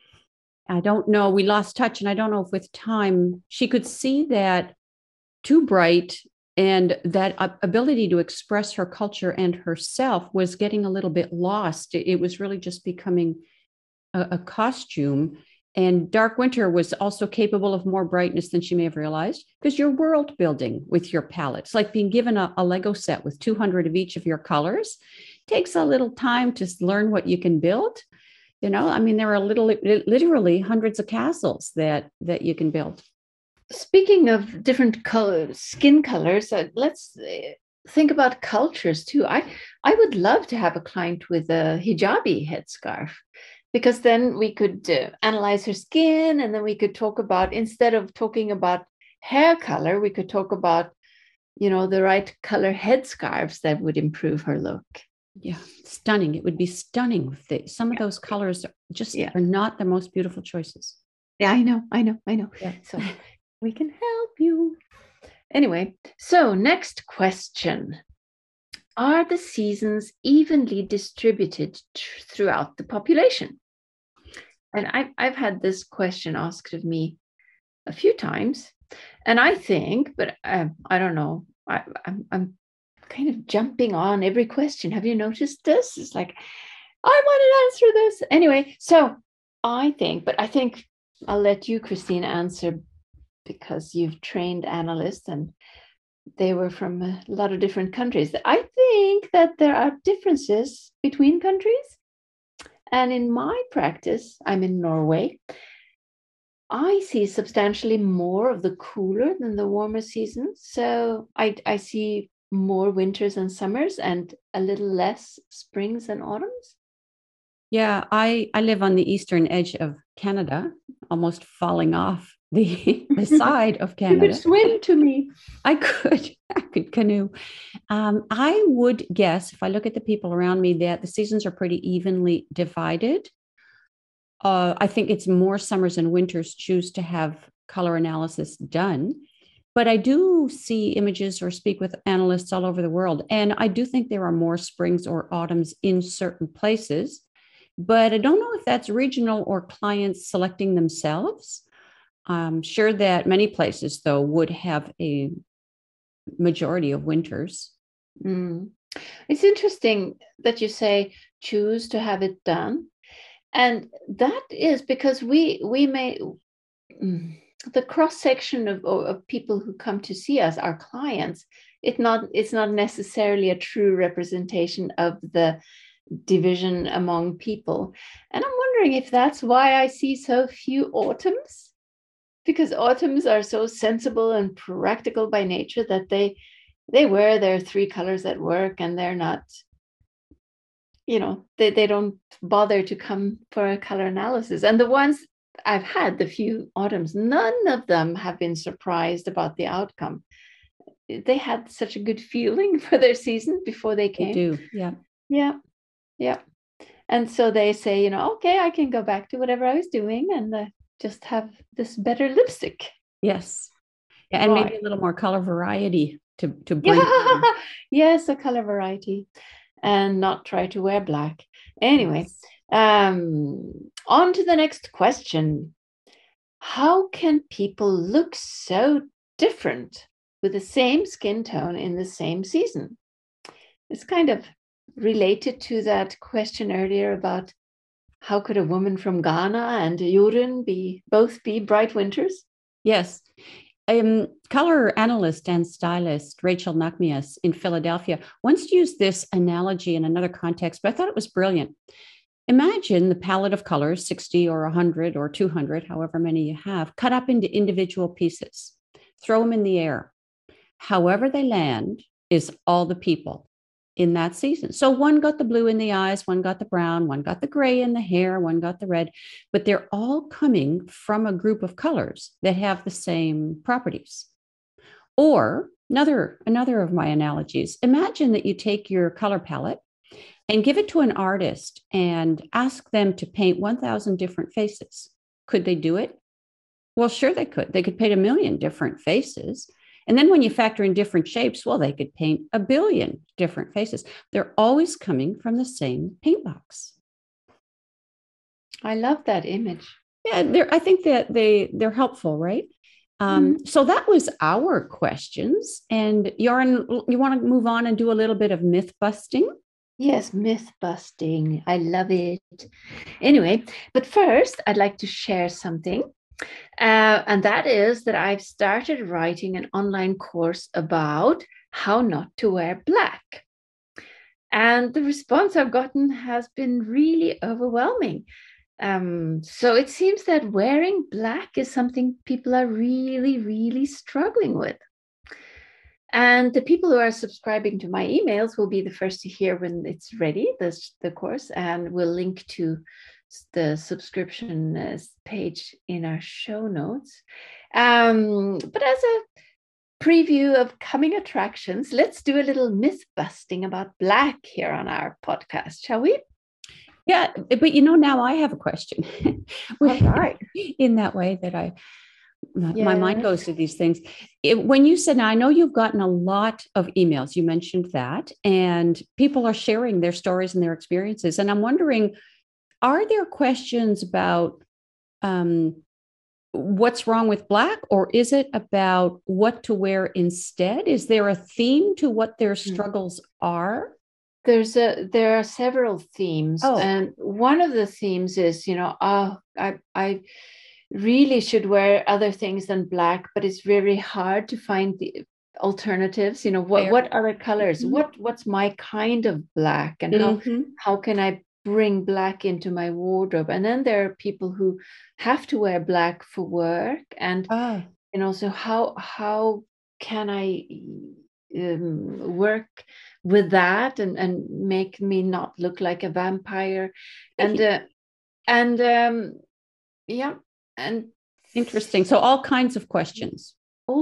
S3: I don't know. We lost touch, and I don't know if with time she could see that too bright, and that ability to express her culture and herself was getting a little bit lost. It was really just becoming a costume. And dark winter was also capable of more brightness than she may have realized, because you're world building with your palette. It's like being given a Lego set with 200 of each of your colors. It takes a little time to learn what you can build. There are literally hundreds of castles that you can build.
S1: Speaking of different colors, skin colors, let's think about cultures too. I would love to have a client with a hijabi headscarf, because then we could analyze her skin, and then we could talk about, instead of talking about hair color, we could talk about, the right color headscarves that would improve her look.
S3: Yeah, stunning. It would be stunning. Some of those colors just are not the most beautiful choices.
S1: Yeah, I know. Yeah. So we can help you. Anyway, so next question. Are the seasons evenly distributed throughout the population? And I've had this question asked of me a few times, and I think, but I don't know, I'm kind of jumping on every question. Have you noticed this? It's like, I want to answer this. Anyway, so I think I'll let you, Christine, answer, because you've trained analysts and they were from a lot of different countries. I think that there are differences between countries. And in my practice, I'm in Norway, I see substantially more of the cooler than the warmer seasons. So I see more winters and summers and a little less springs and autumns.
S3: Yeah, I live on the eastern edge of Canada, almost falling off the side of Canada.
S1: You could swim to me.
S3: I could canoe. I would guess, if I look at the people around me, that the seasons are pretty evenly divided. I think it's more summers and winters choose to have color analysis done. But I do see images or speak with analysts all over the world. And I do think there are more springs or autumns in certain places. But I don't know if that's regional or clients selecting themselves. I'm sure that many places, though, would have a majority of winters.
S1: It's interesting that you say choose to have it done. And that is because we may, the cross-section of people who come to see us, our clients, it's not necessarily a true representation of the division among people. And I'm wondering if that's why I see so few autumns, because autumns are so sensible and practical by nature that they wear their 3 colors at work, and they're not, they don't bother to come for a color analysis. And the ones I've had, the few autumns, none of them have been surprised about the outcome. they had such a good feeling for their season before they came.
S3: They do. Yeah.
S1: Yeah. Yeah. And so they say, okay, I can go back to whatever I was doing and just have this better lipstick.
S3: Yes. Yeah, and maybe a little more color variety to bring.
S1: Yeah. Yes, a color variety, and not try to wear black. Anyway, on to the next question. How can people look so different with the same skin tone in the same season? It's kind of related to that question earlier about how could a woman from Ghana and Jorunn both be bright winters?
S3: Yes. Color analyst and stylist Rachel Nachmias in Philadelphia once used this analogy in another context, but I thought it was brilliant. Imagine the palette of colors, 60 or 100 or 200, however many you have, cut up into individual pieces. Throw them in the air. However they land is all the people in that season. So one got the blue in the eyes, one got the brown, one got the gray in the hair, one got the red, but they're all coming from a group of colors that have the same properties. Or another of my analogies, imagine that you take your color palette and give it to an artist and ask them to paint 1,000 different faces. Could they do it? Well, sure they could. They could paint 1 million different faces. And then when you factor in different shapes, well, they could paint 1 billion different faces. They're always coming from the same paint box.
S1: I love that image.
S3: Yeah, I think that they're helpful, right? So that was our questions. And Jorunn, you want to move on and do a little bit of myth busting?
S1: Yes, myth busting. I love it. Anyway, but first, I'd like to share something. And that is that I've started writing an online course about how not to wear black. And the response I've gotten has been really overwhelming. So it seems that wearing black is something people are really, really struggling with. And the people who are subscribing to my emails will be the first to hear when it's ready, the course, and we'll link to the subscription page in our show notes. But as a preview of coming attractions, let's do a little myth busting about black here on our podcast, shall we?
S3: Yeah, but now I have a question.
S1: All right.
S3: In that way that my mind goes to these things. When you said, now I know you've gotten a lot of emails, you mentioned that, and people are sharing their stories and their experiences. And I'm wondering, are there questions about what's wrong with black, or is it about what to wear instead? Is there a theme to what their struggles are?
S1: There are several themes. And one of the themes is, I really should wear other things than black, but it's very hard to find the alternatives. What other colors? What's my kind of black, and how can I bring black into my wardrobe? And then there are people who have to wear black for work, and also how can I work with that and make me not look like a vampire? And
S3: interesting. So all kinds of questions.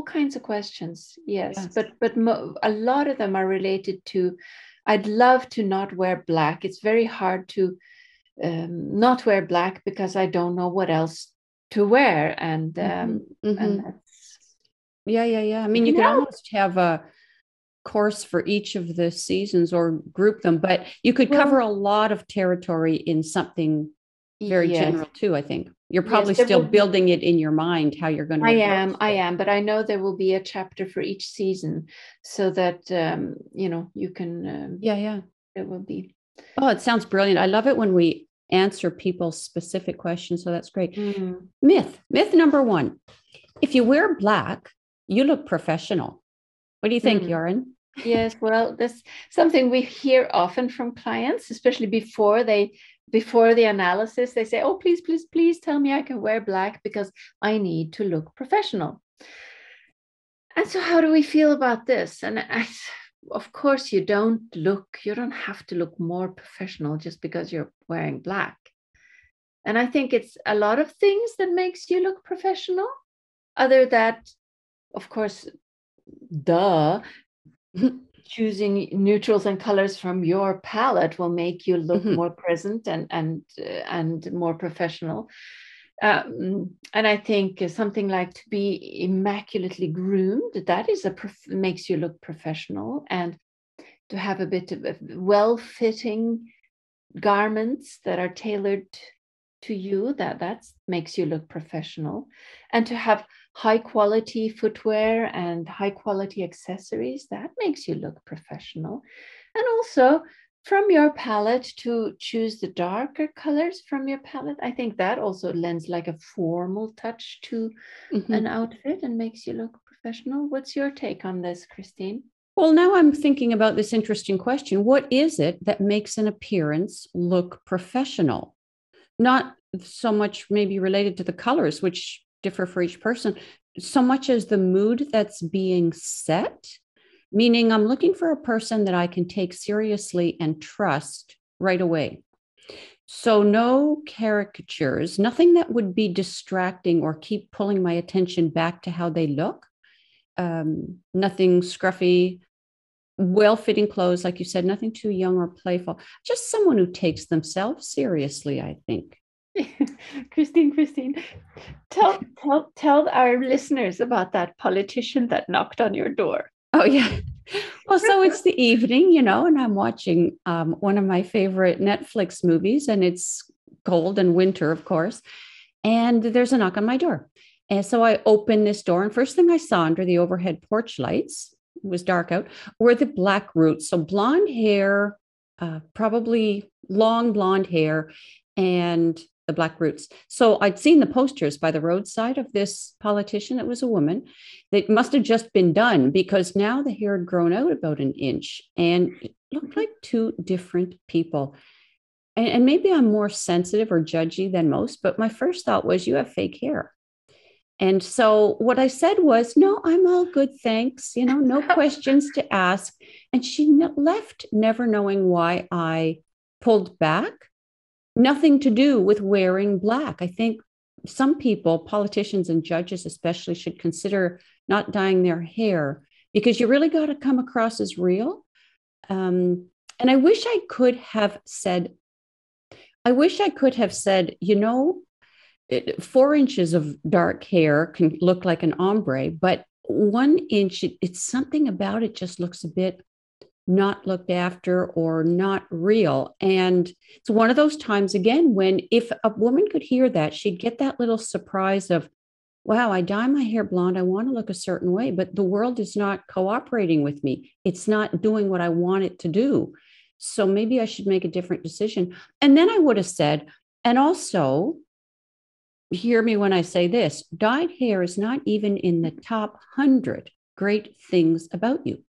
S1: Yes. But a lot of them are related to, I'd love to not wear black. It's very hard to not wear black because I don't know what else to wear. And and that's,
S3: I mean, you could almost have a course for each of the seasons or group them, but you could cover a lot of territory in something very general too. I think you're probably still building it in your mind how you're going to.
S1: I am, but I know there will be a chapter for each season, so that you can. It will be.
S3: Oh, it sounds brilliant. I love it when we answer people's specific questions. So that's great. Myth number 1: if you wear black, you look professional. What do you think, Jorunn?
S1: Yes, well, that's something we hear often from clients, especially before the analysis. They say, oh, please tell me I can wear black because I need to look professional. And so how do we feel about this? And of course, you don't have to look more professional just because you're wearing black. And I think it's a lot of things that makes you look professional, other that, of course, duh, choosing neutrals and colors from your palette will make you look more present and more professional. And I think something like to be immaculately groomed, that is makes you look professional, and to have a bit of well-fitting garments that are tailored to you, that makes you look professional. And to have high quality footwear and high quality accessories, that makes you look professional. And also from your palette, to choose the darker colors from your palette, I think that also lends like a formal touch to an outfit and makes you look professional. What's your take on this, Christine?
S3: Well, now I'm thinking about this interesting question. What is it that makes an appearance look professional? Not so much maybe related to the colors, which differ for each person, so much as the mood that's being set. Meaning I'm looking for a person that I can take seriously and trust right away. So no caricatures, nothing that would be distracting or keep pulling my attention back to how they look. Nothing scruffy, well-fitting clothes, like you said, nothing too young or playful. Just someone who takes themselves seriously, I think.
S1: Christine, tell our listeners about that politician that knocked on your door.
S3: Oh, yeah. Well, so it's the evening, and I'm watching one of my favorite Netflix movies, and it's cold and winter, of course. And there's a knock on my door. And so I open this door, and first thing I saw under the overhead porch lights, it was dark out, were the black roots. So blonde hair, probably long blonde hair, and the black roots. So I'd seen the posters by the roadside of this politician. It was a woman. That must have just been done, because now the hair had grown out about an inch and it looked like two different people. And maybe I'm more sensitive or judgy than most, but my first thought was, you have fake hair. And so what I said was, no, I'm all good, thanks. No questions to ask. And she left never knowing why I pulled back. Nothing to do with wearing black. I think some people, politicians and judges especially, should consider not dyeing their hair, because you really got to come across as real. And I wish I could have said, 4 inches of dark hair can look like an ombre, but 1 inch, it's something about it just looks a bit not looked after or not real. And it's one of those times again, when if a woman could hear that, she'd get that little surprise of, wow, I dye my hair blonde. I want to look a certain way, but the world is not cooperating with me. It's not doing what I want it to do. So maybe I should make a different decision. And then I would have said, and also, hear me when I say this, dyed hair is not even in the top 100 great things about you.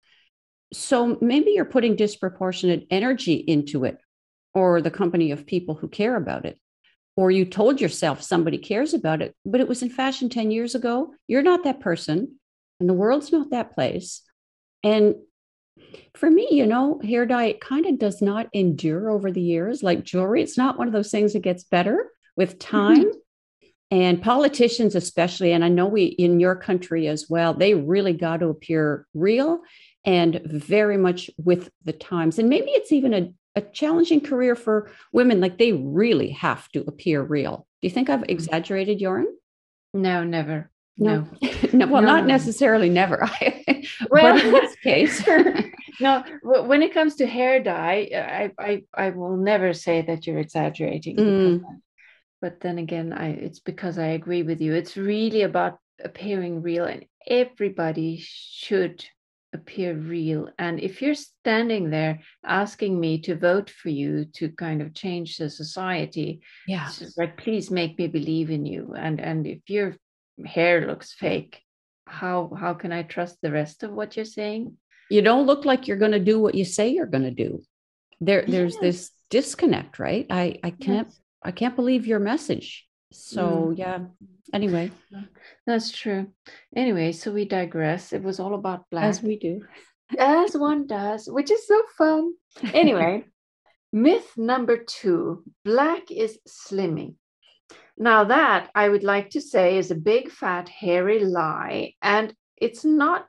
S3: So maybe you're putting disproportionate energy into it, or the company of people who care about it, or you told yourself somebody cares about it, but it was in fashion 10 years ago. You're not that person, and the world's not that place. And for me, hair dye kind of does not endure over the years like jewelry. It's not one of those things that gets better with time. And politicians especially, and I know we in your country as well, they really got to appear real and very much with the times. And maybe it's even a challenging career for women. Like, they really have to appear real. Do you think I've exaggerated, Jorunn?
S1: No, never.
S3: No. No, well, not necessarily never. Well, but in this case.
S1: No, when it comes to hair dye, I will never say that you're exaggerating. But then again, it's because I agree with you. It's really about appearing real, and everybody should appear real. And if you're standing there asking me to vote for you to kind of change the society, it's just like, please make me believe in you. And if your hair looks fake, how can I trust the rest of what you're saying?
S3: You don't look like you're going to do what you say you're going to do. There's this disconnect, right? I can't believe your message. So anyway.
S1: That's true. Anyway, so we digress. It was all about black.
S3: As we do.
S1: As one does, which is so fun. Anyway, myth number 2, black is slimming. Now that, I would like to say, is a big, fat, hairy lie. And it's not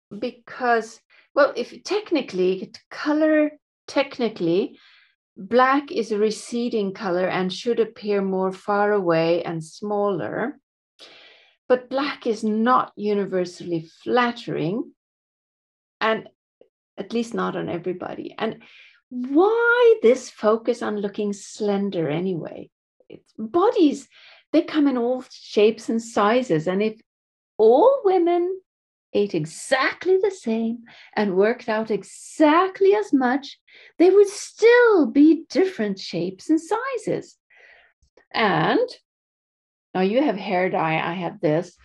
S1: because, well, if technically, color technically, black is a receding color and should appear more far away and smaller. But black is not universally flattering, and at least not on everybody. And why this focus on looking slender anyway? Bodies, they come in all shapes and sizes. And if all women ate exactly the same and worked out exactly as much, they would still be different shapes and sizes. And now you have hair dye, I have this.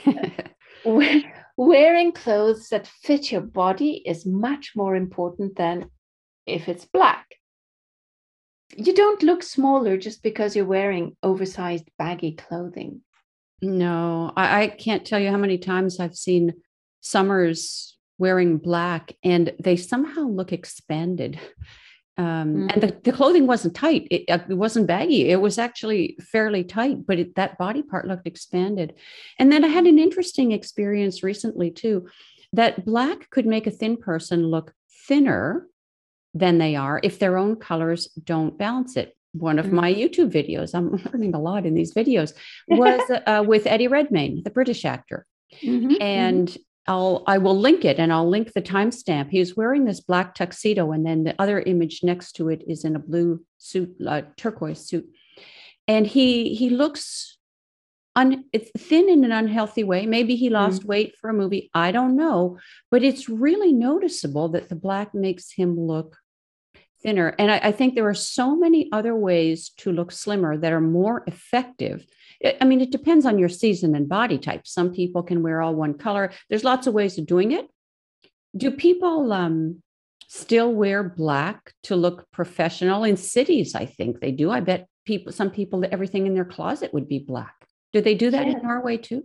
S1: Wearing clothes that fit your body is much more important than if it's black. You don't look smaller just because you're wearing oversized, baggy clothing.
S3: No, I can't tell you how many times I've seen summers wearing black and they somehow look expanded. And the clothing wasn't tight. It wasn't baggy. It was actually fairly tight, but that body part looked expanded. And then I had an interesting experience recently too, that black could make a thin person look thinner than they are if their own colors don't balance it. One of my YouTube videos, I'm learning a lot in these videos, was with Eddie Redmayne, the British actor. And I will link it, and I'll link the timestamp. He was wearing this black tuxedo, and then the other image next to it is in a blue suit, turquoise suit. And he looks it's thin in an unhealthy way. Maybe he lost weight for a movie. I don't know, but it's really noticeable that the black makes him look thinner. And I think there are so many other ways to look slimmer that are more effective. I mean, it depends on your season and body type. Some people can wear all one color. There's lots of ways of doing it. Do people still wear black to look professional? In cities, I think they do. I bet some people, everything in their closet would be black. Do they do that in Norway too?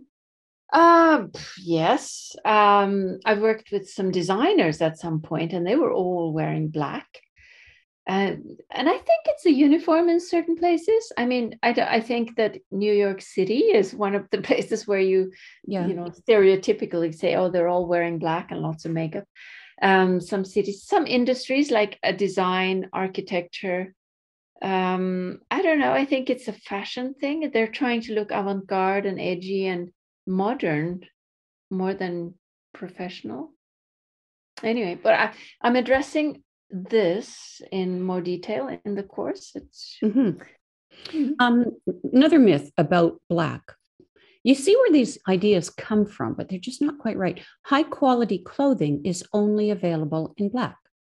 S1: Yes. I've worked with some designers at some point, and they were all wearing black. And I think it's a uniform in certain places. I mean, I think that New York City is one of the places where you stereotypically say, oh, they're all wearing black and lots of makeup. Some cities, some industries like design, architecture. I don't know. I think it's a fashion thing. They're trying to look avant-garde and edgy and modern more than professional. Anyway, but I'm addressing this in more detail in the course. It's
S3: another myth about black. You see where these ideas come from, but they're just not quite right. High quality clothing is only available in black.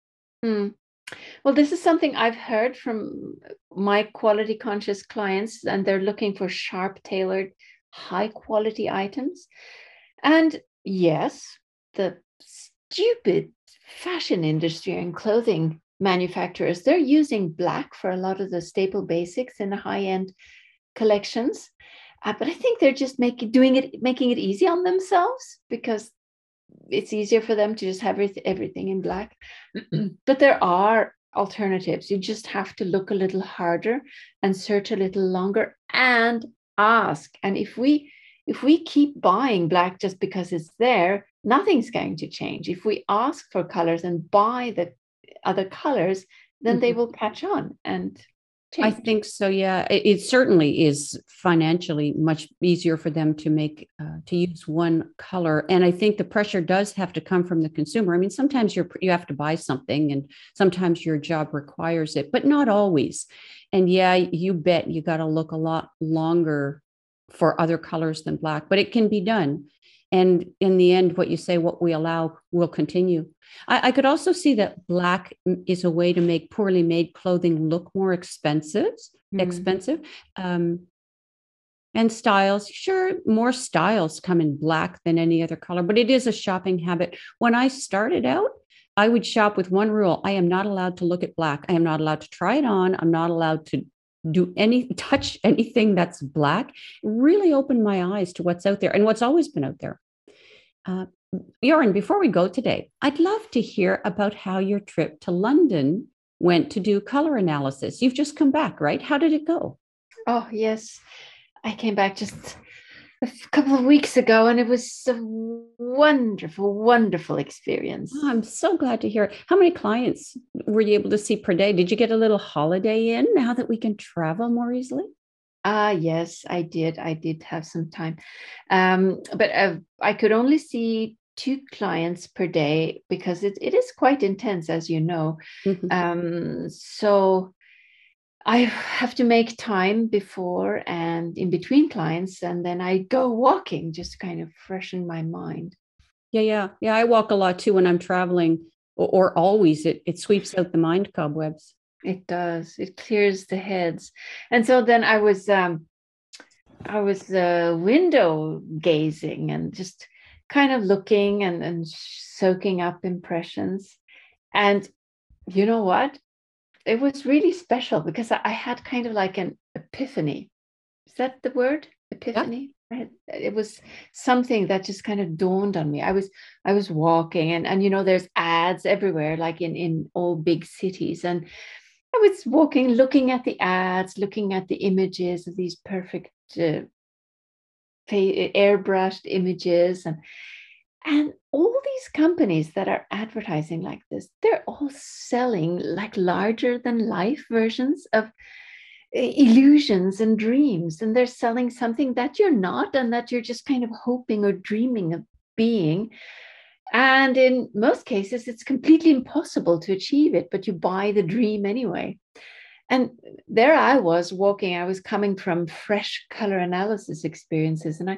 S1: Well, this is something I've heard from my quality conscious clients, and they're looking for sharp tailored, high quality items. And yes, the stupid fashion industry and clothing manufacturers, they're using black for a lot of the staple basics in the high-end collections. But I think they're just making it easy on themselves because it's easier for them to just have everything in black. But there are alternatives. You just have to look a little harder and search a little longer and ask. And if we keep buying black just because it's there, nothing's going to change. If we ask for colors and buy the other colors, then they will catch on and change.
S3: I think so. Yeah, it certainly is financially much easier for them to make to use one color, and I think the pressure does have to come from the consumer. I mean, sometimes you have to buy something, and sometimes your job requires it, but not always. And yeah, you bet you got to look a lot longer for other colors than black, but it can be done. And in the end, what you say, what we allow will continue. I could also see that black is a way to make poorly made clothing look more expensive. And styles, sure, more styles come in black than any other color, but it is a shopping habit. When I started out, I would shop with one rule. I am not allowed to look at black. I am not allowed to try it on. I'm not allowed to touch anything that's black. It really opened my eyes to what's out there and what's always been out there. Jorunn, before we go today, I'd love to hear about how your trip to London went to do color analysis. You've just come back, right? How did it go?
S1: Oh, yes. I came back just a couple of weeks ago, and it was a wonderful, wonderful experience.
S3: Oh, I'm so glad to hear it. How many clients were you able to see per day? Did you get a little holiday in now that we can travel more easily?
S1: Yes, I did. I did have some time. But I could only see two clients per day because it is quite intense, as you know. So I have to make time before and in between clients, and then I go walking just to kind of freshen my mind.
S3: Yeah. I walk a lot too when I'm traveling, or always. It sweeps out the mind cobwebs.
S1: It does. It clears the heads. And so then I was window gazing and just kind of looking and soaking up impressions. And you know what? It was really special because I had kind of like an epiphany. Is that the word?
S3: Yeah.
S1: Epiphany? It was something that just kind of dawned on me. I was walking and there's ads everywhere, like in all big cities. And I was walking, looking at the ads, looking at the images of these perfect airbrushed images, and all these companies that are advertising like this, they're all selling like larger than life versions of illusions and dreams. And they're selling something that you're not and that you're just kind of hoping or dreaming of being. And in most cases, it's completely impossible to achieve it, but you buy the dream anyway. And there I was walking, I was coming from fresh color analysis experiences, and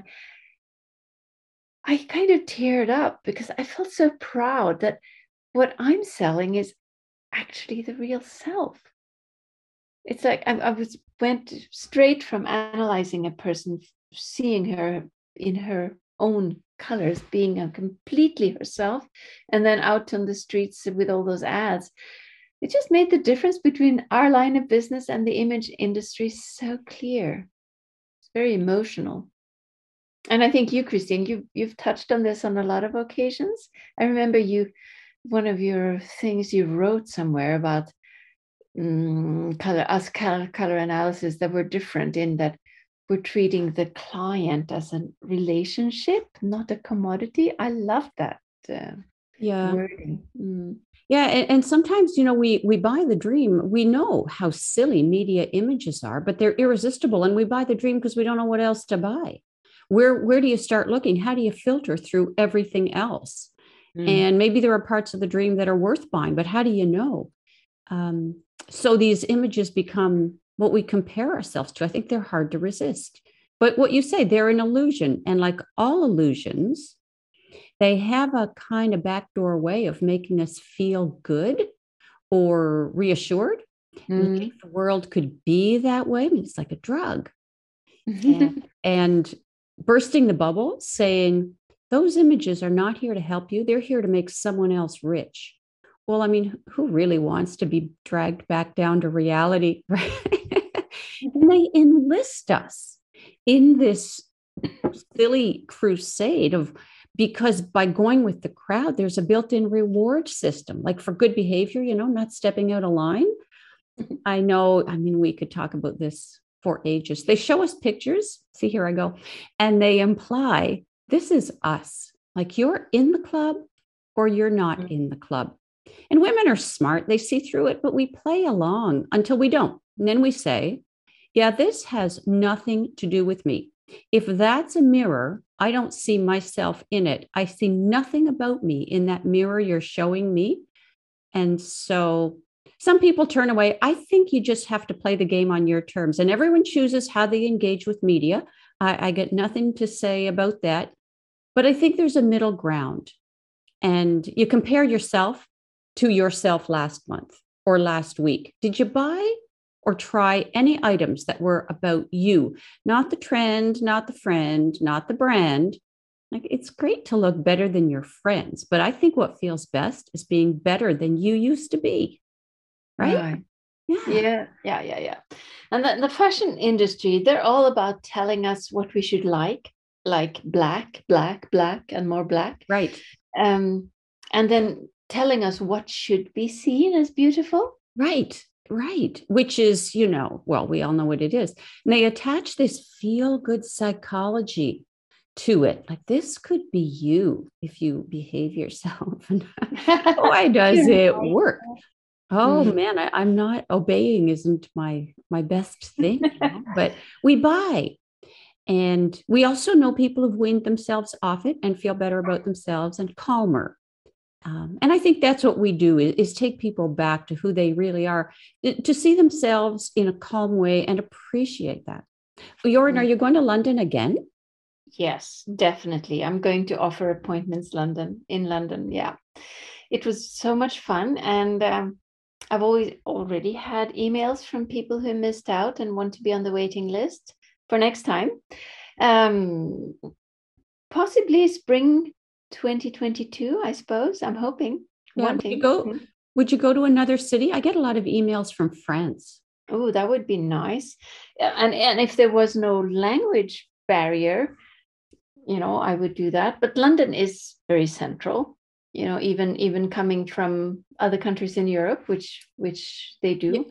S1: I kind of teared up because I felt so proud that what I'm selling is actually the real self. It's like went straight from analyzing a person, seeing her in her own colors, being a completely herself, and then out on the streets with all those ads. It just made the difference between our line of business and the image industry so clear. It's very emotional. And I think you, Christine, you've touched on this on a lot of occasions. I remember one of your things you wrote somewhere about color analysis that were different in that we're treating the client as a relationship, not a commodity. I love that wording.
S3: Yeah, and sometimes we buy the dream. We know how silly media images are, but they're irresistible, and we buy the dream because we don't know what else to buy. Where do you start looking? How do you filter through everything else? And maybe there are parts of the dream that are worth buying, but how do you know? So these images become what we compare ourselves to. I think they're hard to resist. But what you say, they're an illusion. And like all illusions, they have a kind of backdoor way of making us feel good or reassured. We think the world could be that way. I mean, it's like a drug. and bursting the bubble, saying, those images are not here to help you. They're here to make someone else rich. Well, I mean, who really wants to be dragged back down to reality? Right? And they enlist us in this silly crusade because by going with the crowd, there's a built-in reward system, like for good behavior, not stepping out of line. I mean, we could talk about this for ages. They show us pictures. See, here I go. And they imply this is us. Like you're in the club or you're not in the club. And women are smart. They see through it, but we play along until we don't. And then we say, yeah, this has nothing to do with me. If that's a mirror, I don't see myself in it. I see nothing about me in that mirror you're showing me. And so some people turn away. I think you just have to play the game on your terms, and everyone chooses how they engage with media. I get nothing to say about that, but I think there's a middle ground, and you compare yourself to yourself last month or last week. Did you buy or try any items that were about you, not the trend, not the friend, not the brand? Like, it's great to look better than your friends, but I think what feels best is being better than you used to be. Right?
S1: Yeah. And the fashion industry, they're all about telling us what we should like black, and more black.
S3: Right.
S1: And then telling us what should be seen as beautiful.
S3: Right. Which is, well, we all know what it is. And they attach this feel-good psychology to it. Like, this could be you if you behave yourself. And why does it work? Oh man, I'm not, obeying isn't my best thing, but we buy. And we also know people who've weaned themselves off it and feel better about themselves and calmer. And I think that's what we do, is take people back to who they really are, to see themselves in a calm way and appreciate that. Jorn, are you going to London again?
S1: Yes, definitely. I'm going to offer appointments in London. Yeah. It was so much fun. And I've already had emails from people who missed out and want to be on the waiting list for next time. Possibly spring 2022, I suppose. I'm hoping.
S3: Yeah, would you go to another city? I get a lot of emails from France.
S1: Oh, that would be nice. And if there was no language barrier, I would do that. But London is very central, even coming from other countries in Europe, which they do.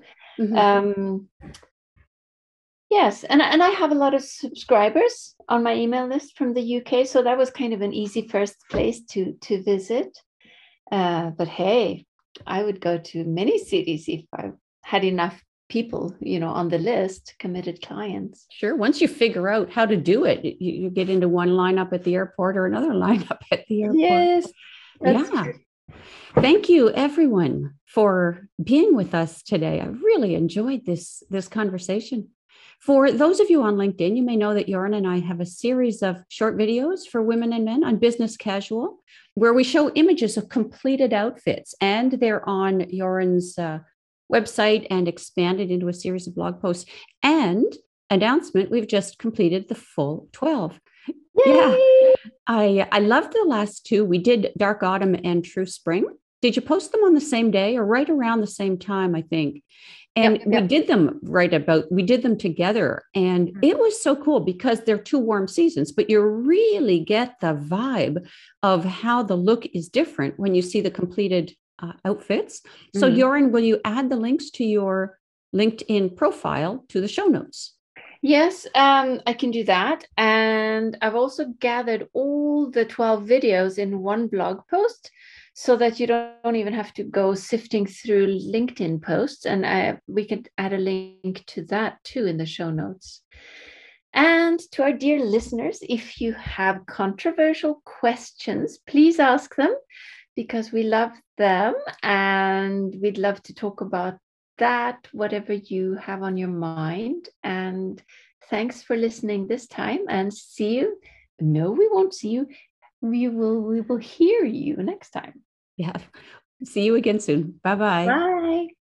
S1: Yes, and I have a lot of subscribers on my email list from the UK, so that was kind of an easy first place to visit. But hey, I would go to many cities if I had enough people, on the list, committed clients.
S3: Sure. Once you figure out how to do it, you get into one lineup at the airport or another lineup at the airport.
S1: Yes. That's true.
S3: Thank you, everyone, for being with us today. I really enjoyed this conversation. For those of you on LinkedIn, you may know that Jorn and I have a series of short videos for women and men on Business Casual, where we show images of completed outfits, and they're on Jorn's website and expanded into a series of blog posts. And announcement, we've just completed the full 12. Yay! Yeah, I loved the last two. We did Dark Autumn and True Spring. Did you post them on the same day or right around the same time, I think? And we did them we did them together. And it was so cool because they're two warm seasons, but you really get the vibe of how the look is different when you see the completed outfits. So Jorn, will you add the links to your LinkedIn profile to the show notes?
S1: Yes, I can do that. And I've also gathered all the 12 videos in one blog post, so that you don't even have to go sifting through LinkedIn posts. And we can add a link to that too in the show notes. And to our dear listeners, if you have controversial questions, please ask them, because we love them and we'd love to talk about that, whatever you have on your mind. And thanks for listening this time, and see you. No, we won't see you. We will hear you next time.
S3: Yeah. See you again soon. Bye-bye.
S1: Bye.